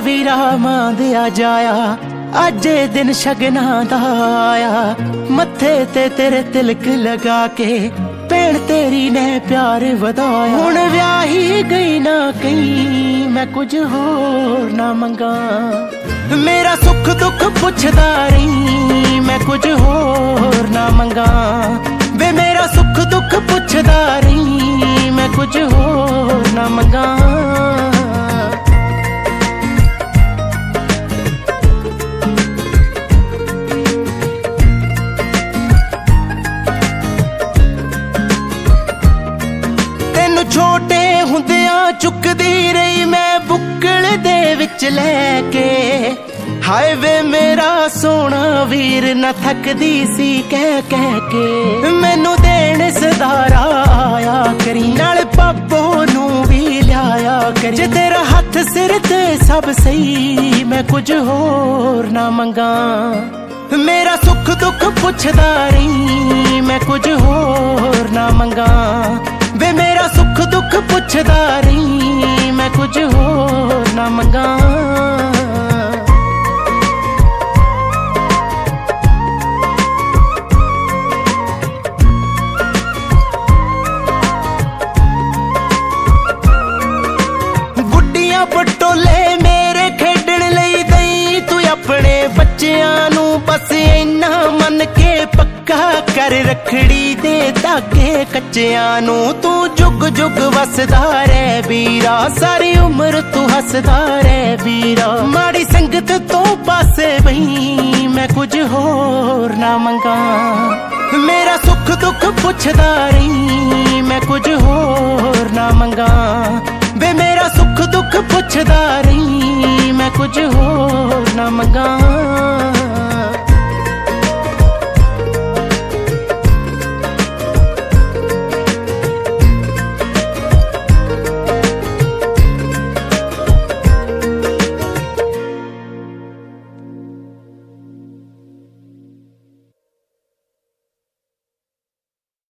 ਵੀਰਾ ਮਾਂ ਦਿਆ ਜਾਇਆ, ਅੱਜ ਇਹ ਦਿਨ ਸ਼ਗਨਾਂ ਦਾ ਆਇਆ। ਮੱਥੇ ਤੇ ਤੇਰੇ ਤਿਲਕ ਲਗਾ ਕੇ ਭੈਣ ਤੇਰੀ ਨੇ ਪਿਆਰ ਵਧਾਇਆ। ਹੁਣ ਵਿਆਹੀ ਗਈ ਨਾ ਕਹੀਂ, ਮੈਂ ਕੁਝ ਹੋਰ ਨਾ ਮੰਗਾਂ। ਮੇਰਾ ਸੁੱਖ ਦੁੱਖ ਪੁੱਛਦਾ ਰਹੀ, ਮੈਂ ਕੁਝ ਹੋਰ ਨਾ ਮੰਗਾਂ। ਵੇ ਮੇਰਾ ਸੁੱਖ ਦੁੱਖ ਪੁੱਛਦਾ ਰਹੀ, ਮੈਂ ਕੁਝ ਹੋਰ ਨਾ ਮੰਗਾਂ। ਛੋਟੇ ਹੁੰਦਿਆਂ ਚੁੱਕਦੀ ਰਹੀ ਮੈਂ ਬੁੱਕਲ ਦੇ ਵਿੱਚ ਲੈ ਕੇ। ਹਾਏ ਵੇ ਮੇਰਾ ਸੋਹਣਾ ਵੀਰ ਨਾ ਥੱਕਦੀ ਸੀ ਕਹਿ ਕਹਿ ਕੇ। ਮੈਨੂੰ ਦੇਣ ਸਦਾਰਾ ਆਇਆ ਕਰੀ, ਨਾਲ ਪਾਪੋ ਨੂੰ ਵੀ ਲਿਆਇਆ ਕਰੀ। ਜੇ ਤੇਰਾ ਹੱਥ ਸਿਰ ਤੇ ਸਭ ਸਹੀ, ਮੈਂ ਕੁਝ ਹੋਰ ਨਾ ਮੰਗਾਂ। ਮੇਰਾ ਸੁੱਖ ਦੁੱਖ ਪੁੱਛਦਾ ਰਹੀ, ਮੈਂ ਕੁਝ ਹੋਰ ਨਾ ਮੰਗਾਂ। ਵੇ ਮੇਰਾ ਸੁੱਖ ਦੁੱਖ ਪੁੱਛਦਾ ਰਹੀ, ਮੈਂ ਕੁਝ ਹੋਰ ਨਾ ਮੰਗਾਂ। ਗੁੱਡੀਆਂ ਪਟੋਲੇ ਮੇਰੇ ਖੇਡਣ ਲਈ ਦਈ ਤੂੰ ਆਪਣੇ ਬੱਚਿਆਂ ਨੂੰ, ਬਸ ਇੰਨਾ ਮੰਨ ਕੇ ਪੱਕਾ ਕਰ ਰੱਖੜੀ ਦੇ ਧਾਗੇ ਕੱਚਿਆਂ ਨੂੰ। ਤੂੰ ਜੁਗ ਜੁਗ ਵਸਦਾ ਰਹਿ ਵੀਰਾ, ਸਾਰੀ ਉਮਰ ਤੂੰ ਹੱਸਦਾ ਰਹਿ ਵੀਰਾ। ਮਾੜੀ ਸੰਗਤ ਤੋਂ ਪਾਸੇ ਬਈ, ਮੈਂ ਕੁਝ ਹੋਰ ਨਾ ਮੰਗਾਂ। ਮੇਰਾ ਸੁੱਖ ਦੁੱਖ ਪੁੱਛਦਾ ਰਹੀ, ਮੈਂ ਕੁਝ ਹੋਰ ਨਾ ਮੰਗਾਂ। ਵੇ ਮੇਰਾ ਸੁੱਖ ਦੁੱਖ ਪੁੱਛਦਾ ਰਹੀ, ਮੈਂ ਕੁਝ ਹੋਰ ਨਾ ਮੰਗਾਂ।